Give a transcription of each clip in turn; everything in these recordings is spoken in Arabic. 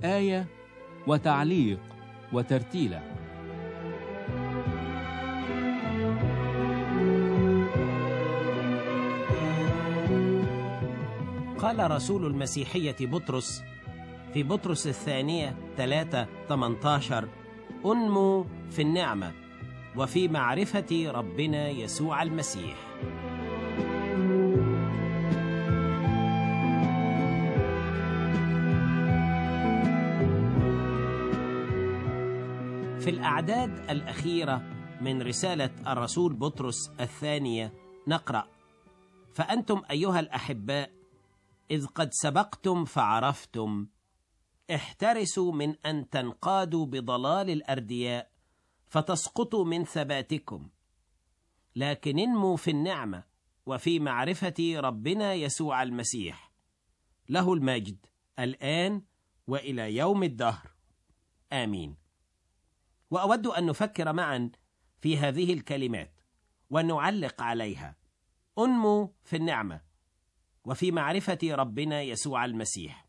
آية وتعليق وترتيلة. قال رسول المسيحية بطرس في بطرس الثانية 3:18: أنمو في النعمة وفي معرفة ربنا يسوع المسيح. في الأعداد الأخيرة من رسالة الرسول بطرس الثانية نقرأ: فأنتم أيها الأحباء إذ قد سبقتم فعرفتم، احترسوا من أن تنقادوا بضلال الأردياء فتسقطوا من ثباتكم، لكن انموا في النعمة وفي معرفة ربنا يسوع المسيح، له المجد الآن وإلى يوم الدهر، آمين. وأود أن نفكر معا في هذه الكلمات ونعلق عليها: انموا في النعمة وفي معرفة ربنا يسوع المسيح.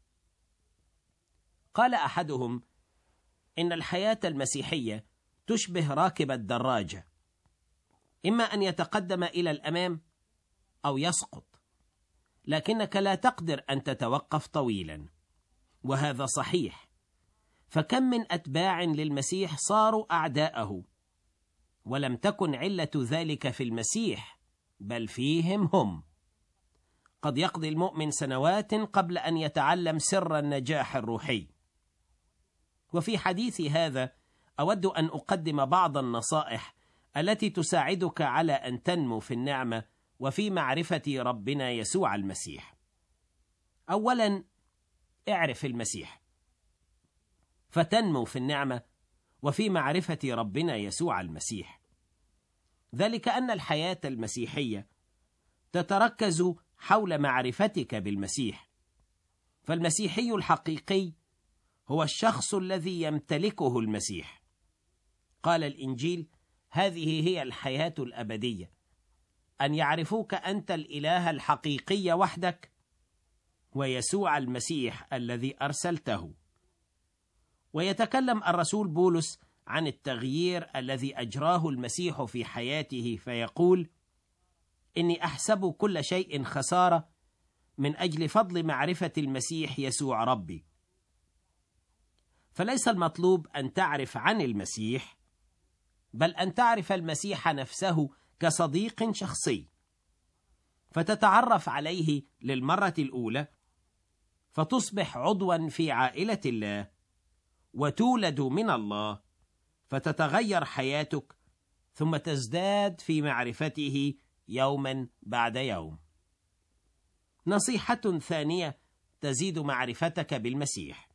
قال أحدهم إن الحياة المسيحية تشبه راكب الدراجة، إما أن يتقدم إلى الأمام أو يسقط، لكنك لا تقدر أن تتوقف طويلا. وهذا صحيح، فكم من أتباع للمسيح صاروا أعداءه، ولم تكن علة ذلك في المسيح بل فيهم هم. قد يقضي المؤمن سنوات قبل أن يتعلم سر النجاح الروحي. وفي حديثي هذا أود أن أقدم بعض النصائح التي تساعدك على أن تنمو في النعمة وفي معرفة ربنا يسوع المسيح. أولا، اعرف المسيح فتنمو في النعمة وفي معرفة ربنا يسوع المسيح. ذلك أن الحياة المسيحية تتركز حول معرفتك بالمسيح، فالمسيحي الحقيقي هو الشخص الذي يمتلكه المسيح. قال الإنجيل: هذه هي الحياة الأبدية، أن يعرفوك أنت الإله الحقيقي وحدك ويسوع المسيح الذي أرسلته. ويتكلم الرسول بولس عن التغيير الذي أجراه المسيح في حياته فيقول: إني أحسب كل شيء خسارة من أجل فضل معرفة المسيح يسوع ربي. فليس المطلوب أن تعرف عن المسيح، بل أن تعرف المسيح نفسه كصديق شخصي، فتتعرف عليه للمرة الأولى، فتصبح عضوا في عائلة الله، وتولد من الله، فتتغير حياتك، ثم تزداد في معرفته يوما بعد يوم. نصيحة ثانية تزيد معرفتك بالمسيح: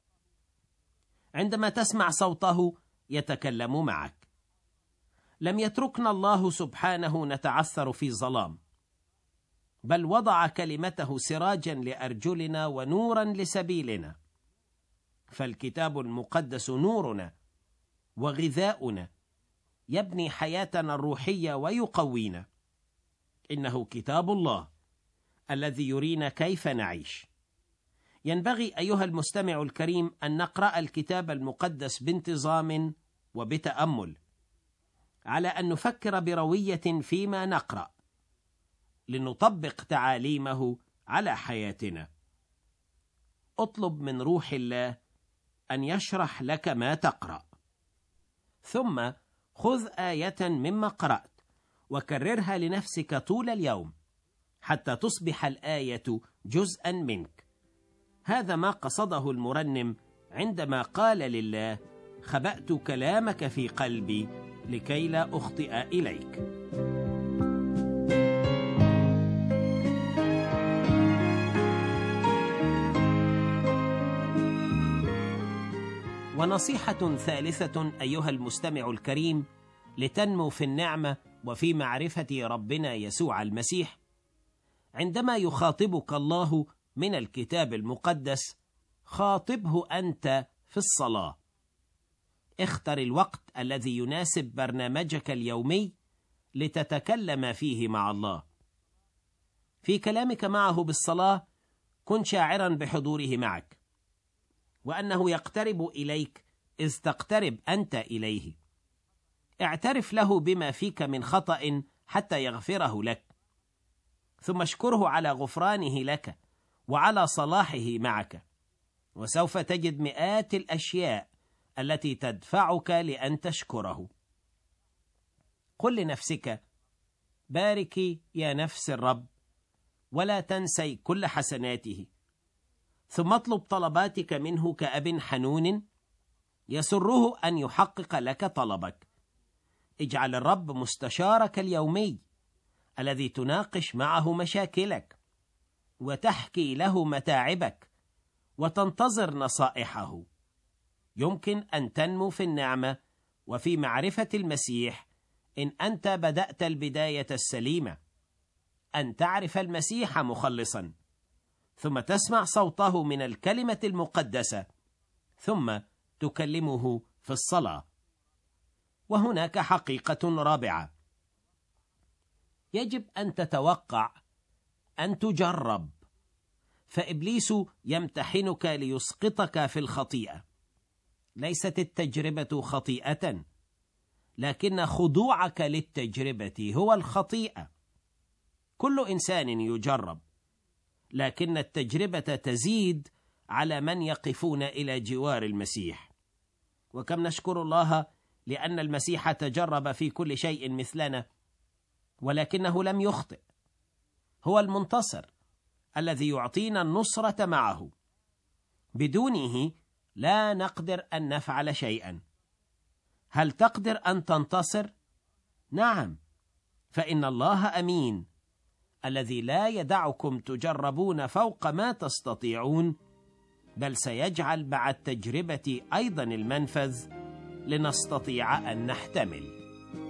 عندما تسمع صوته يتكلم معك. لم يتركنا الله سبحانه نتعثر في ظلام، بل وضع كلمته سراجا لأرجلنا ونورا لسبيلنا. فالكتاب المقدس نورنا وغذاؤنا، يبني حياتنا الروحية ويقوينا. إنه كتاب الله الذي يرينا كيف نعيش. ينبغي أيها المستمع الكريم أن نقرأ الكتاب المقدس بانتظام وبتأمل، على أن نفكر بروية فيما نقرأ لنطبق تعاليمه على حياتنا. اطلب من روح الله أن يشرح لك ما تقرأ، ثم خذ آية مما قرأت وكررها لنفسك طول اليوم حتى تصبح الآية جزءا منك. هذا ما قصده المرنم عندما قال لله: خبأت كلامك في قلبي لكي لا أخطئ إليك. ونصيحة ثالثة أيها المستمع الكريم لتنمو في النعمة وفي معرفة ربنا يسوع المسيح: عندما يخاطبك الله من الكتاب المقدس، خاطبه أنت في الصلاة. اختر الوقت الذي يناسب برنامجك اليومي لتتكلم فيه مع الله. في كلامك معه بالصلاة كن شاعرا بحضوره معك، وأنه يقترب إليك إذ تقترب أنت إليه. اعترف له بما فيك من خطأ حتى يغفره لك، ثم اشكره على غفرانه لك وعلى صلاحه معك، وسوف تجد مئات الأشياء التي تدفعك لأن تشكره. قل لنفسك: باركي يا نفس الرب، ولا تنسي كل حسناته. ثم اطلب طلباتك منه كأب حنون يسره أن يحقق لك طلبك. اجعل الرب مستشارك اليومي الذي تناقش معه مشاكلك وتحكي له متاعبك وتنتظر نصائحه. يمكن أن تنمو في النعمة وفي معرفة المسيح إن أنت بدأت البداية السليمة، أن تعرف المسيح مخلصا، ثم تسمع صوته من الكلمة المقدسة، ثم تكلمه في الصلاة. وهناك حقيقة رابعة: يجب أن تتوقع أن تجرب، فإبليس يمتحنك ليسقطك في الخطيئة. ليست التجربة خطيئة، لكن خضوعك للتجربة هو الخطيئة. كل إنسان يجرب، لكن التجربة تزيد على من يقفون إلى جوار المسيح. وكم نشكر الله لأن المسيح تجرب في كل شيء مثلنا، ولكنه لم يخطئ. هو المنتصر الذي يعطينا النصرة معه. بدونه لا نقدر أن نفعل شيئا. هل تقدر أن تنتصر؟ نعم، فإن الله أمين، الذي لا يدعكم تجربون فوق ما تستطيعون، بل سيجعل مع التجربة أيضا المنفذ لنستطيع أن نحتمل.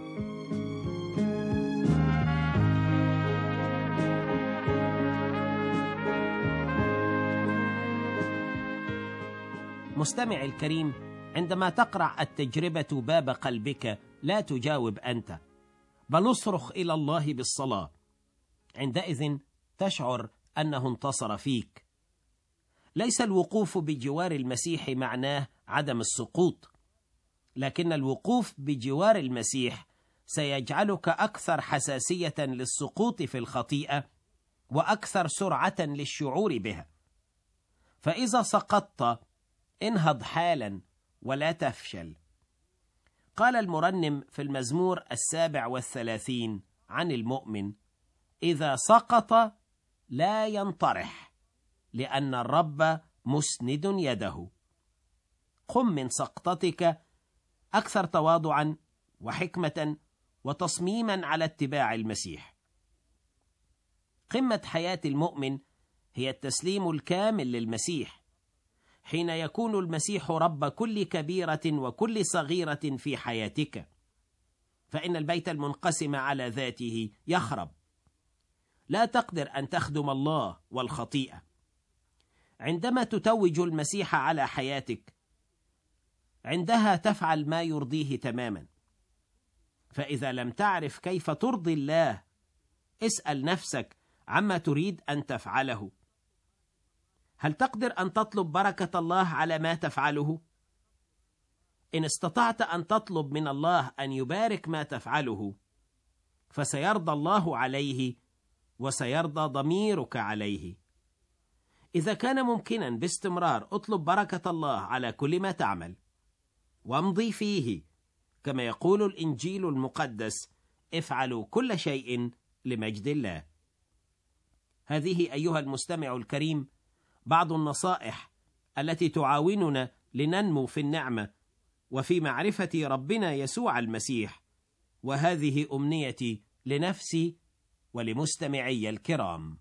مستمع الكريم، عندما تقرع التجربة باب قلبك لا تجاوب أنت، بل اصرخ إلى الله بالصلاة. عندئذ تشعر أنه انتصر فيك. ليس الوقوف بجوار المسيح معناه عدم السقوط، لكن الوقوف بجوار المسيح سيجعلك أكثر حساسية للسقوط في الخطيئة وأكثر سرعة للشعور بها. فإذا سقطت انهض حالا ولا تفشل. قال المرنم في المزمور 37 عن المؤمن: إذا سقط لا ينطرح، لأن الرب مسند يده. قم من سقطتك أكثر تواضعا وحكمة وتصميما على اتباع المسيح. قمة حياة المؤمن هي التسليم الكامل للمسيح، حين يكون المسيح رب كل كبيرة وكل صغيرة في حياتك، فإن البيت المنقسم على ذاته يخرب. لا تقدر أن تخدم الله والخطيئة. عندما تتوج المسيح على حياتك، عندها تفعل ما يرضيه تماما. فإذا لم تعرف كيف ترضي الله، اسأل نفسك عما تريد أن تفعله. هل تقدر أن تطلب بركة الله على ما تفعله؟ إن استطعت أن تطلب من الله أن يبارك ما تفعله، فسيرضى الله عليه وسيرضى ضميرك عليه. إذا كان ممكنا باستمرار اطلب بركة الله على كل ما تعمل، وامضي فيه كما يقول الإنجيل المقدس: افعلوا كل شيء لمجد الله. هذه أيها المستمع الكريم بعض النصائح التي تعاوننا لننمو في النعمة وفي معرفة ربنا يسوع المسيح، وهذه أمنيتي لنفسي ولمستمعي الكرام.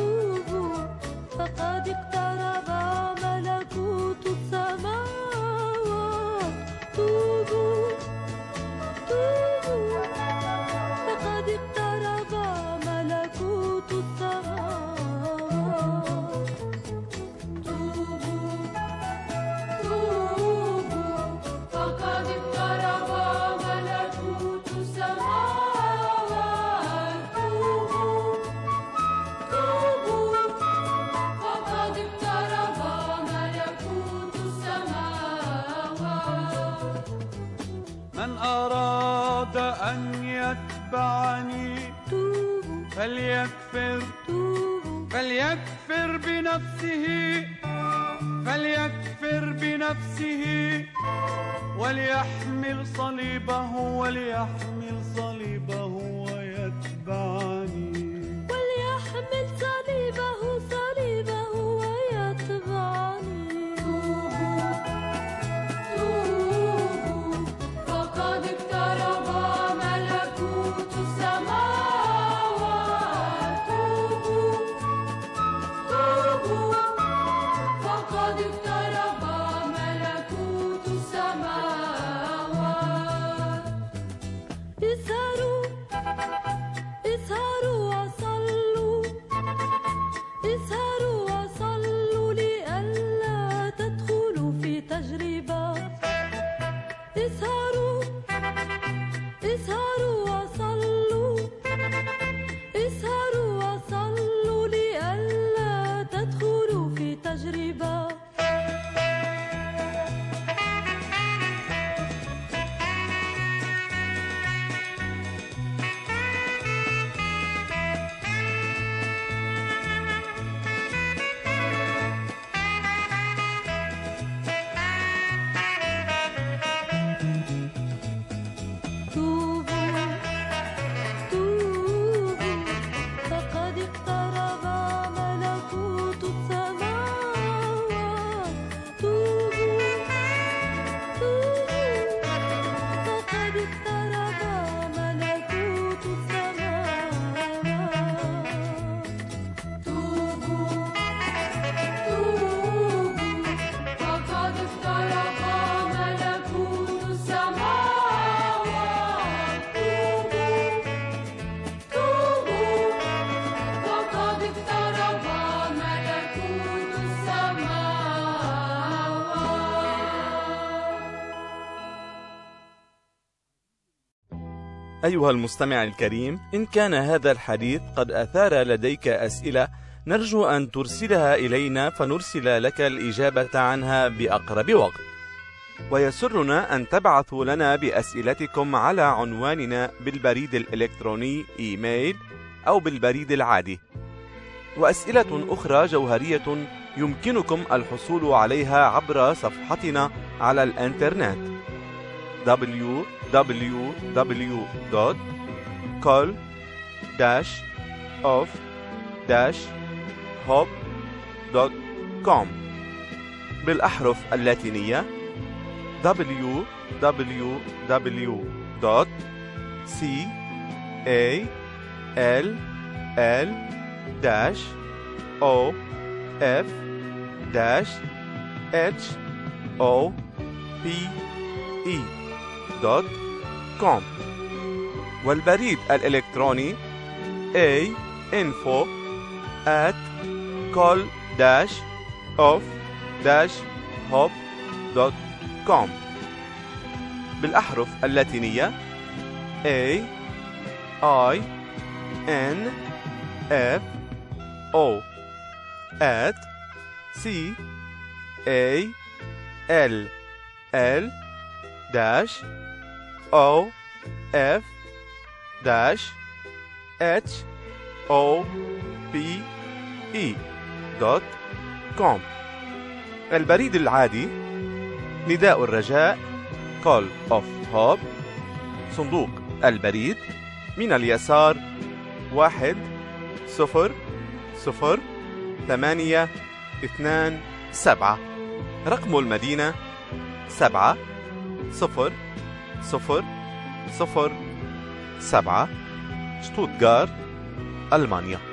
توبوا فقد اقترب ملكوت السماوات. أراد أن يتبعني فليكفر بنفسه وليحمل صليبه ويتبعني. فقد اقترب ملكوت السماوات. توبوا فقد اقترب ملكوت السماوات. اسهروا وصلوا لئلا تدخلوا في تجربة. اسهروا وصلوا لئلا تدخلوا في تجربة. أيها المستمع الكريم، إن كان هذا الحديث قد أثار لديك أسئلة نرجو أن ترسلها إلينا فنرسل لك الإجابة عنها بأقرب وقت. ويسرنا أن تبعثوا لنا بأسئلتكم على عنواننا بالبريد الإلكتروني إيميل أو بالبريد العادي. وأسئلة أخرى جوهرية يمكنكم الحصول عليها عبر صفحتنا على الإنترنت www.col-of-hope.com بالأحرف اللاتينية www.call-of-hope.com والبريد الإلكتروني info@col-of-hope.com بالأحرف اللاتينية info@call-of-hope.com البريد العادي نداء الرجاء Call of Hope، صندوق البريد من اليسار 1002827، رقم المدينة 70007، شتوتغارت، ألمانيا.